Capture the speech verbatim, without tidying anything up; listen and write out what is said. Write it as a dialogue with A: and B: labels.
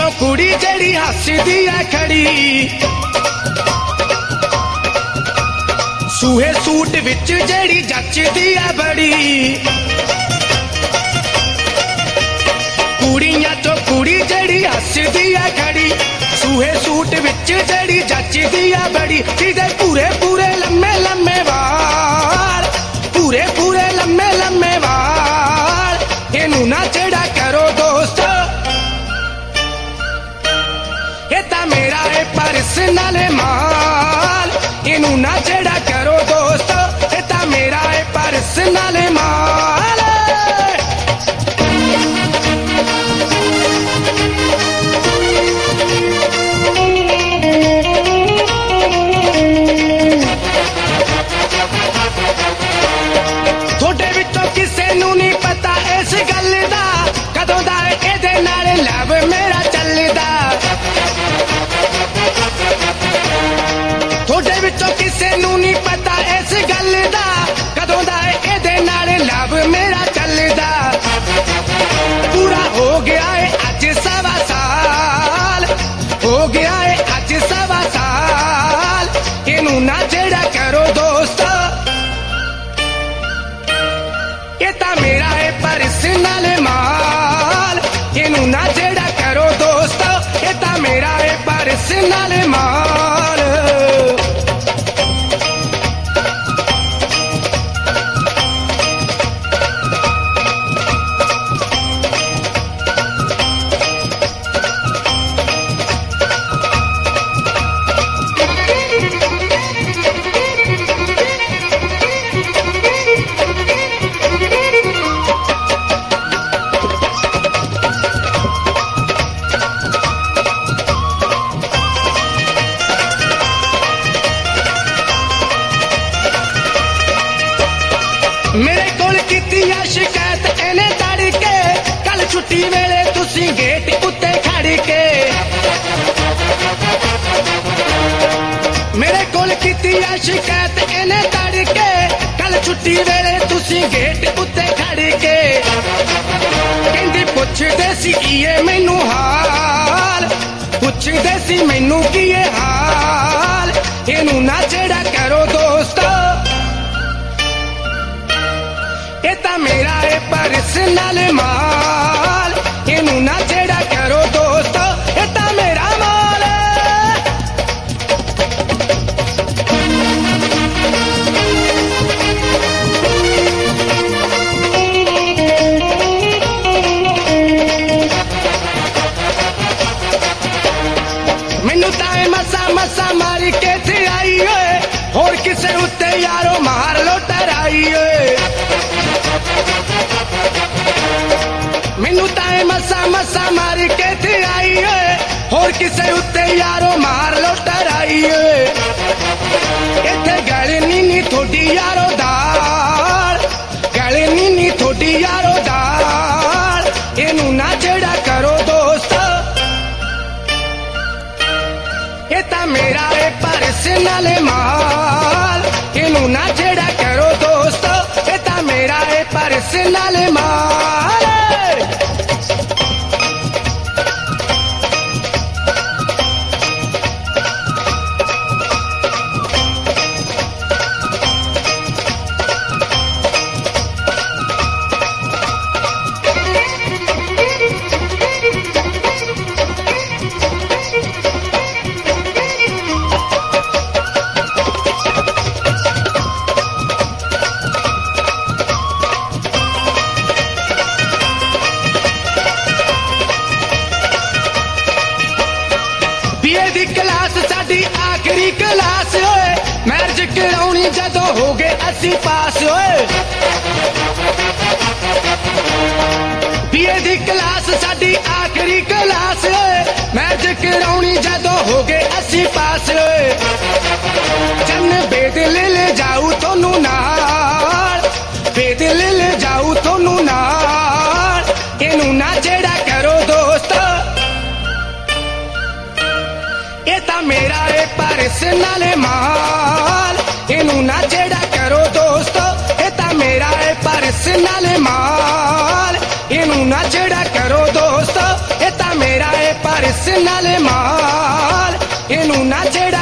A: चो कुड़ी जेड़ी हसदी है खड़ी सूहे सूट विच जेड़ी जचदी है बड़ी कुड़ियां चो कुड़ी जेड़ी हसदी है खड़ी सूहे सूट विच जेड़ी जचदी है बड़ी सीधे पूरे पूरे लम्मे लम्मे वाल पूरे पूरे लम्मे लम्मे वाल इनू ना चढ़ा करो दोस्त ये ता मेरा है पर्सनल माल इनू ना चढ़ा करो दोस्त ये ता मेरा है पर्सनल माल थोड़े विचों किसे नू नहीं पता इस गल दा कदों दा एदे नाल लव मेरा चलदा थोड़े विचों किसे नू नहीं पता इस गल दा कदों दा एदे नाल लव मेरा चलदा पूरा हो गया है अज सवा साल हो गया है अज सवा साल इनू ना जेड़ा करो दोस्त ये ता मेरा है पर्सनल माल इनू ना जेड़ा करो दोस्त ये ता मेरा है पर्सनल माल मेरे कोल कीती शिकायत इन्हें तड़के कल छुट्टी वेले तुसी गेट उत्ते खड़ के मेरे कोल कीती शिकायत इन्हें तड़के कल छुट्टी वेले तुसी गेट उत्ते खड़ के कहंदी पुछदे सी ये मैनू हाल पुछदे सी मैनू की ये हाल इनू ना जेड़ा करो दोस्त ये ता मेरा है पर्सनल माल इनू ना जेड़ा करो दोस्त ये ता मेरा माल मैनू ताए मसा मसा मारी के थे आई होर किसे उत्ते यारो मार लो टराई मैनू ताए मसा मसा मार के थे आई होर किसे उत्ते यारो मार लो टराई इत्थे गल नी थोड़ी यारो दाल गल नी थोड़ी यारो दाल इनू ना जेड़ा करो दोस्त ये ता मेरा है पर्सनल माल इनू ना जेड़ा करो दोस्त ये ता मेरा है पर्सनल माल क्लास साडी आखिरी क्लास होए मैरिज कराउनी जदों हो गए असी पास होए बीए दी क्लास साडी आखिरी क्लास होए मैरिज कराउनी जदों हो गए असी पास होए जन बेद ले ले जाऊ तोनू नाल बेद ले ले जाऊ तोनू नाल इनू ना जेड़ा करो दोस्त ये ता मेरा है पर्सनल माल इनू ना जेड़ा करो दोस्त ये ता मेरा है पर्सनल माल इनू ना जेड़ा करो दोस्त ये ता मेरा है पर ਇਸ ਨਾਲ ਮਾਲ ਇਹਨੂੰ ਨਾ ਛੇੜ